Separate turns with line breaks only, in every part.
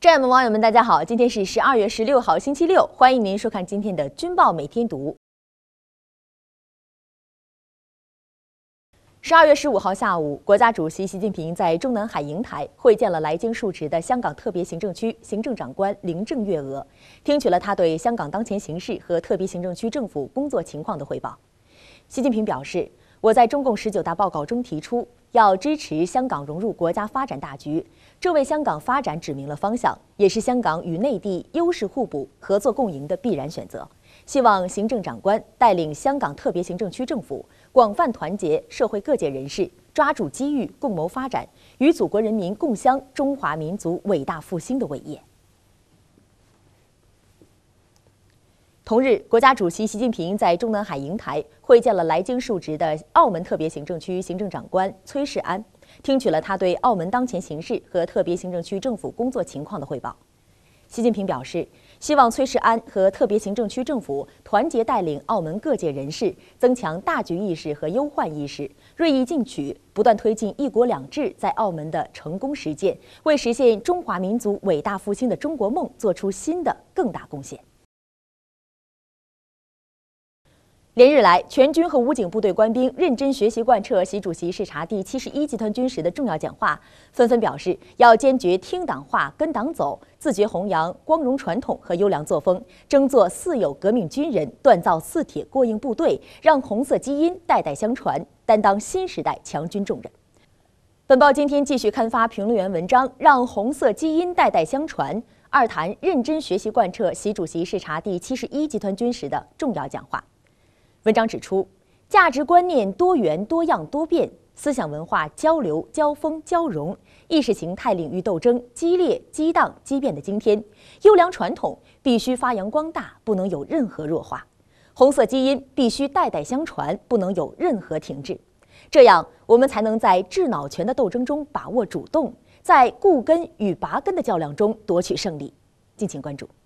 战友们、网友们，大家好！今天是12月16号，星期六，欢迎您收看今天的《军报每天读》。12月15号下午，国家主席习近平在中南海瀛台会见了来京述职的香港特别行政区行政长官林郑月娥，听取了他对香港当前形势和特别行政区政府工作情况的汇报。习近平表示，我在中共19大报告中提出，要支持香港融入国家发展大局，这为香港发展指明了方向，也是香港与内地优势互补、合作共赢的必然选择。希望行政长官带领香港特别行政区政府广泛团结社会各界人士，抓住机遇，共谋发展，与祖国人民共襄中华民族伟大复兴的伟业。同日，国家主席习近平在中南海瀛台会见了来京述职的澳门特别行政区行政长官崔世安，听取了他对澳门当前形势和特别行政区政府工作情况的汇报。习近平表示，希望崔世安和特别行政区政府团结带领澳门各界人士，增强大局意识和忧患意识，锐意进取，不断推进一国两制在澳门的成功实践，为实现中华民族伟大复兴的中国梦做出新的更大贡献。连日来，全军和武警部队官兵认真学习贯彻习主席视察第71集团军时的重要讲话，纷纷表示要坚决听党话、跟党走，自觉弘扬光荣传统和优良作风，争做四有革命军人，锻造四铁过硬部队，让红色基因代代相传，担当新时代强军重任。本报今天继续刊发评论员文章，让红色基因代代相传，二谈认真学习贯彻习主席视察第71集团军时的重要讲话。文章指出，价值观念多元、多样、多变，思想文化交流、交锋、交融，意识形态领域斗争激烈、激荡、激变的今天，优良传统必须发扬光大，不能有任何弱化；红色基因必须代代相传，不能有任何停滞。这样，我们才能在智脑权的斗争中把握主动，在固根与拔根的较量中夺取胜利。敬请关注。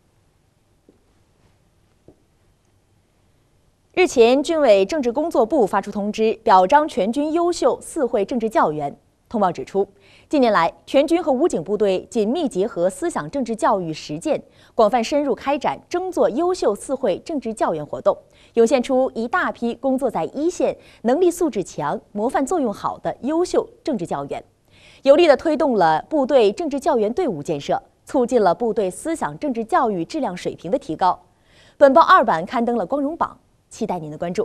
日前，军委政治工作部发出通知，表彰全军优秀4会政治教员。通报指出，近年来，全军和武警部队紧密结合思想政治教育实践，广泛深入开展争做优秀4会政治教员活动，涌现出一大批工作在一线、能力素质强、模范作用好的优秀政治教员，有力地推动了部队政治教员队伍建设，促进了部队思想政治教育质量水平的提高。本报2版刊登了光荣榜。期待您的关注。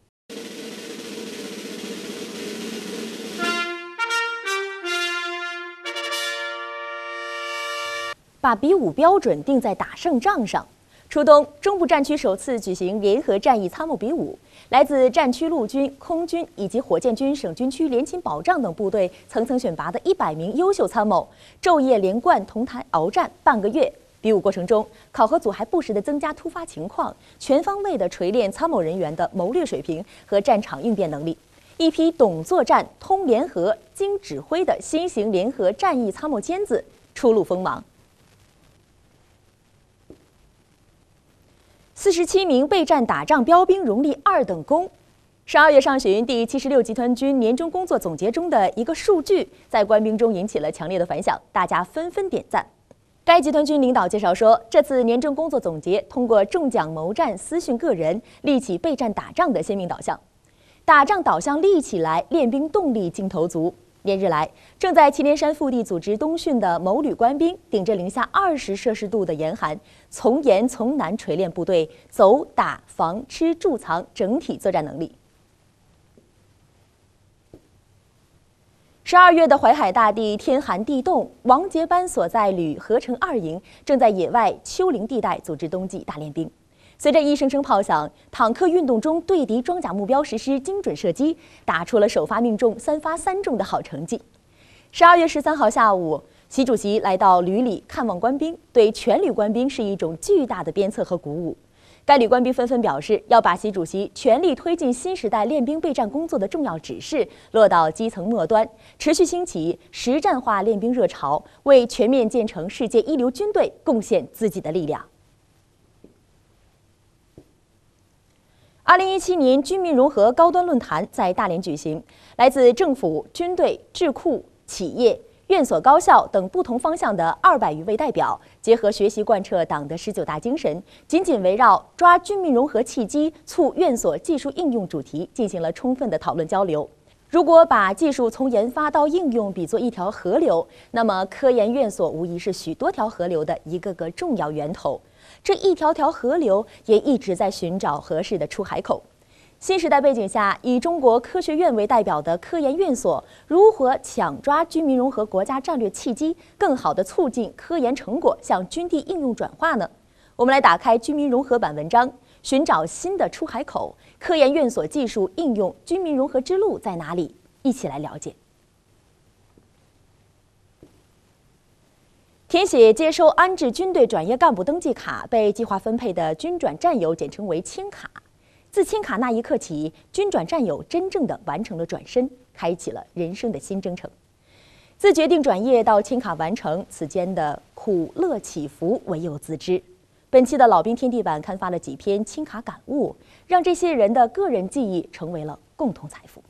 把比武标准定在打胜仗上。初冬，中部战区首次举行联合战役参谋比武，来自战区陆军、空军以及火箭军省军区联勤保障等部队层层选拔的100名优秀参谋，昼夜连贯同台鏖战半个月。比武过程中，考核组还不时地增加突发情况，全方位地锤炼参谋人员的谋略水平和战场应变能力。一批懂作战、通联合、精指挥的新型联合战役参谋尖子初露锋芒。47名备战打仗标兵荣立2等功。12月上旬，第76集团军年终工作总结中的一个数据，在官兵中引起了强烈的反响，大家纷纷点赞。该集团军领导介绍说，这次年终工作总结通过中奖谋战、私训个人，立起备战打仗的鲜明导向。打仗导向立起来，练兵动力劲头足。连日来，正在祁连山腹地组织冬训的某旅官兵，顶着零下20摄氏度的严寒，从严从难锤炼部队走、打、防、吃、住、藏整体作战能力。12月的淮海大地天寒地冻，王杰班所在旅合成2营正在野外丘陵地带组织冬季大练兵。随着一声声炮响，坦克运动中对敌装甲目标实施精准射击，打出了首发命中、3发3中的好成绩。12月13号下午，习主席来到旅里看望官兵，对全旅官兵是一种巨大的鞭策和鼓舞。该旅官兵纷纷表示，要把习主席全力推进新时代练兵备战工作的重要指示落到基层末端，持续兴起实战化练兵热潮，为全面建成世界一流军队贡献自己的力量。2017年军民融合高端论坛在大连举行，来自政府、军队、智库、企业、 院所、高校等不同方向的200余位代表，结合学习贯彻党的19大精神，紧紧围绕抓军民融合契机、促院所技术应用主题进行了充分的讨论交流。如果把技术从研发到应用比作一条河流，那么科研院所无疑是许多条河流的一个个重要源头。这一条条河流也一直在寻找合适的出海口。新时代背景下，以中国科学院为代表的科研院所如何抢抓军民融合国家战略契机，更好地促进科研成果向军地应用转化呢？我们来打开军民融合版文章，寻找新的出海口。科研院所技术应用军民融合之路在哪里？一起来了解。填写接收安置军队转业干部登记卡被计划分配的军转战友，简称为清卡。自清卡那一刻起，军转战友真正的完成了转身，开启了人生的新征程。自决定转业到清卡完成，此间的苦乐起伏，唯有自知。本期的老兵天地版刊发了几篇清卡感悟，让这些人的个人记忆成为了共同财富。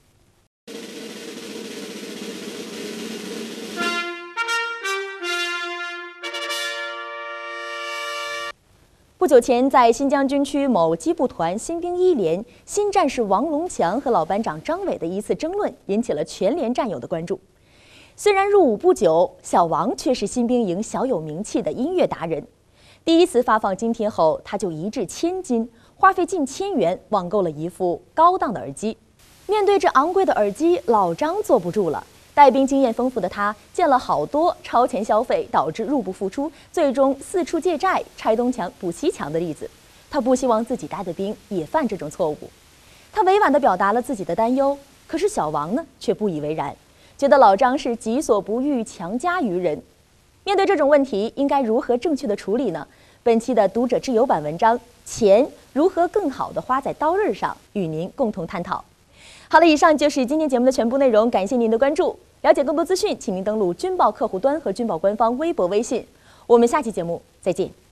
不久前，在新疆军区某机步团新兵1连，新战士王龙强和老班长张伟的一次争论，引起了全连战友的关注。虽然入伍不久，小王却是新兵营小有名气的音乐达人。第一次发放津贴后，他就一掷千金，花费近1000元网购了一副高档的耳机。面对这昂贵的耳机，老张坐不住了。带兵经验丰富的他，见了好多超前消费导致入不敷出，最终四处借债、拆东墙补西墙的例子。他不希望自己带的兵也犯这种错误。他委婉地表达了自己的担忧，可是小王呢，却不以为然，觉得老张是己所不欲，强加于人。面对这种问题，应该如何正确的处理呢？本期的读者之友版文章《钱如何更好地花在刀刃上》，与您共同探讨。好了，以上就是今天节目的全部内容，感谢您的关注。了解更多资讯，请您登录军报客户端和军报官方微博、微信。我们下期节目再见。